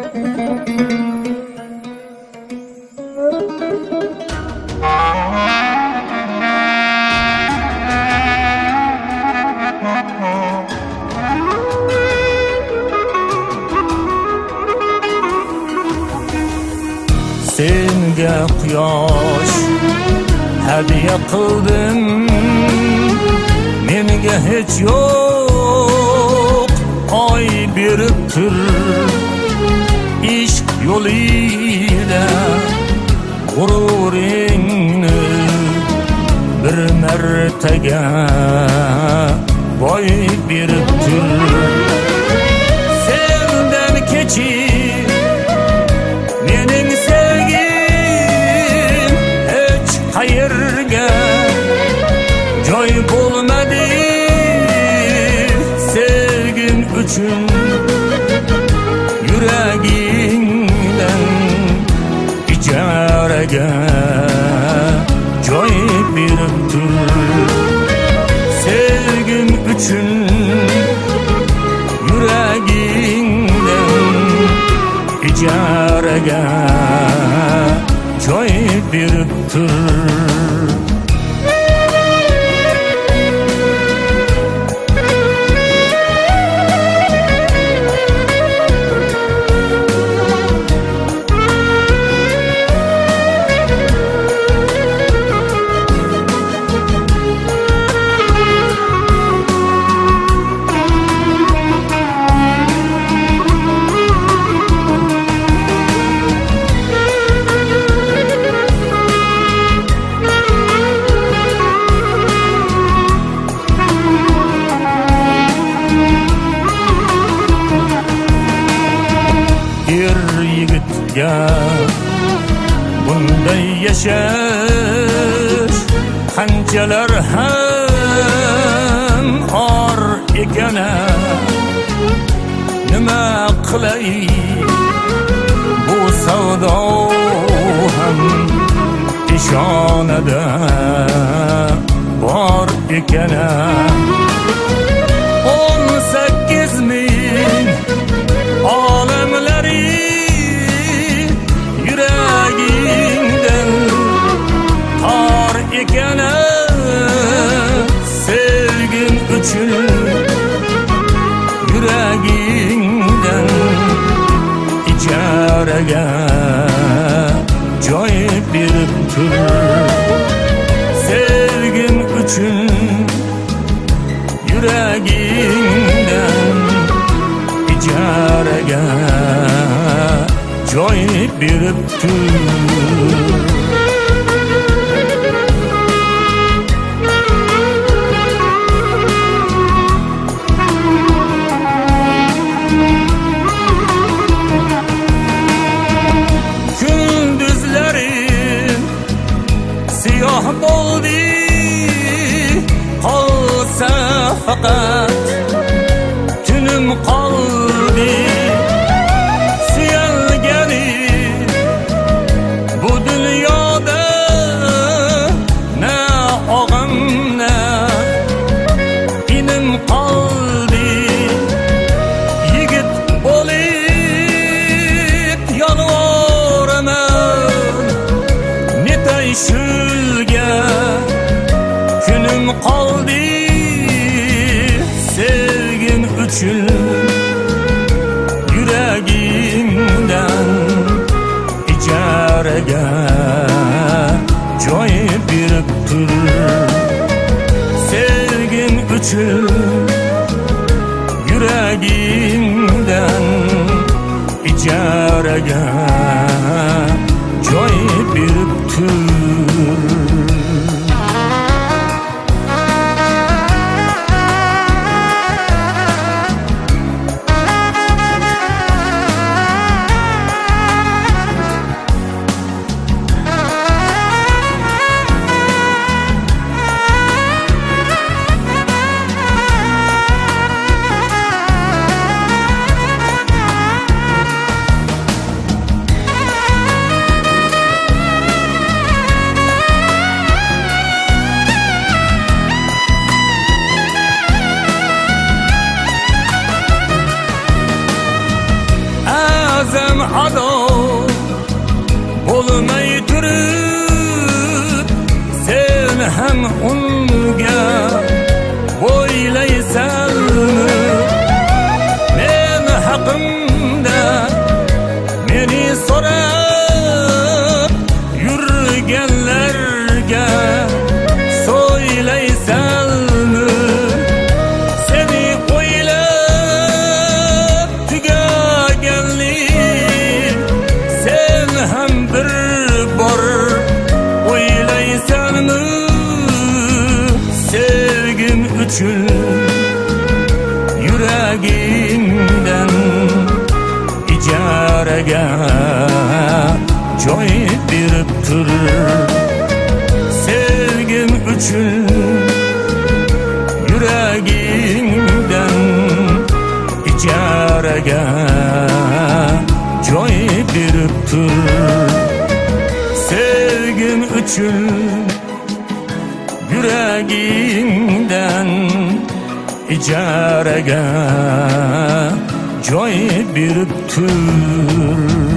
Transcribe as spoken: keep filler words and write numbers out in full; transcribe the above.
Senga quyosh hadiya qildim, menga hech yo'q oy berib tur. Ishq yo'lida g'ururingni bir martaga boy berib tur. Sendan kechib mening sevgim hech qayerga joy bo'lmadi. Sevgim uchun yuragingdan ijaraga joy berib tur. Sevgim uchun yuragingdan ijaraga joy berib tur. Bunday yashash qanchalar ham or ekana. Nima qilay bu savdo ham peshonada bor ekana. O'n sakkiz ming olamlari yuragingdan tor ekana. Sevgim uchun yuragingdan ijaraga joy berib tur. Sevgim uchun yuragingdan ijaraga joy berib tur. Kunduzlarim siyoh bo'ldi, qolsa faqat tunim qoldi. Shulga kunim qoldi. Sevgin uchun yuragingdan ijaraga joy berib tur. Sevgin uchun yuragingdan ijaraga joy berib tur. ado bo'lmay turib sen ham unga o'ylaysanmi? Men haqimda meni so'rab yurganlarga so'ylaysanmi? Seni o'ylab tugaganlik sen ham bir bor o'ylaysanmi? Sevgim uchun yuragingdan ijaraga joy berib tur. Sevgim uchun yuragingdan ijaraga joy berib tur. Sevgim uchun yuragingdan ijaraga joy berib tur.